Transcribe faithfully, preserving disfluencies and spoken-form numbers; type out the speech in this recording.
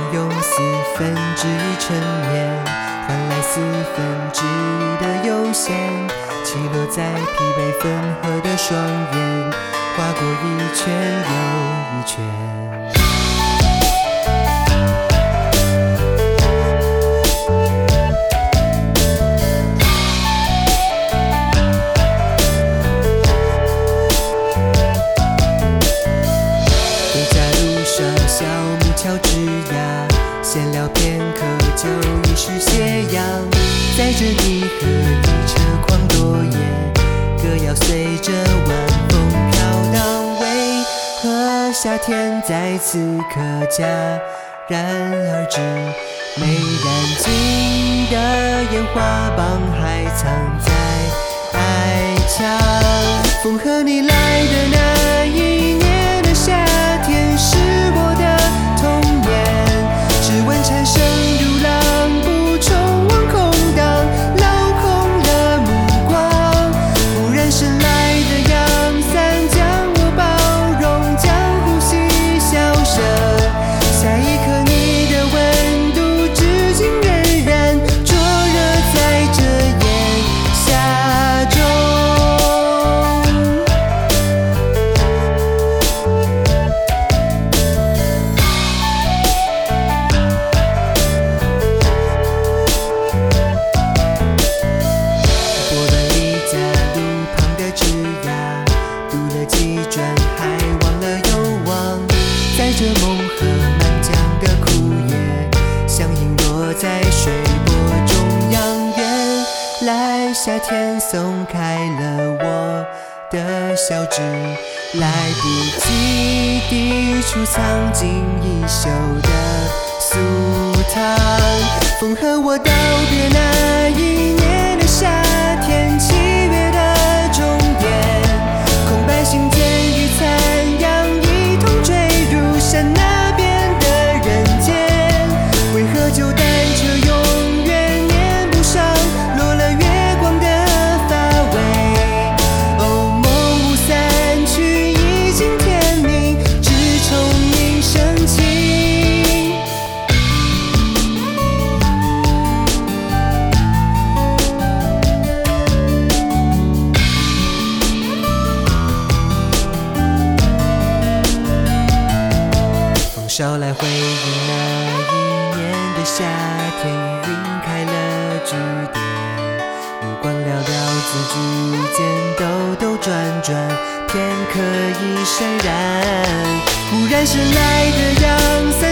用四分之一成眠，换来四分之一的悠闲，起落在疲惫分合的双眼，划过一圈又一圈。小木桥枝桠，闲聊片刻就已是斜阳，载着你和一车狂落叶，歌谣随着晚风飘荡。为何夏天在此刻戛然而止？没燃尽的烟花棒还藏在爱墙。风和你来的那一年的夏天，是我的童年，只闻蝉声如浪，不冲往空荡，捞空了目光。忽然伸来的阳伞将我包容，将呼吸消舍。下一刻你的温度至今仍然灼热在这炎夏中。载着梦和满江的枯叶，像影落在水波中央。原来夏天松开了我的小指，来不及递出藏进衣袖的酥糖。风和我道别那一年的夏天，七月的终点，空白信笺与残阳一同坠入山那边的人间。为何旧单车永远粘不上落了月光的发尾？哦，梦雾散去，已经天明，只虫鸣声轻。捎来回忆那一年的夏天，云开了句点，目光寥寥，字之间兜兜转转，片刻已潸然。忽然伸来的阳伞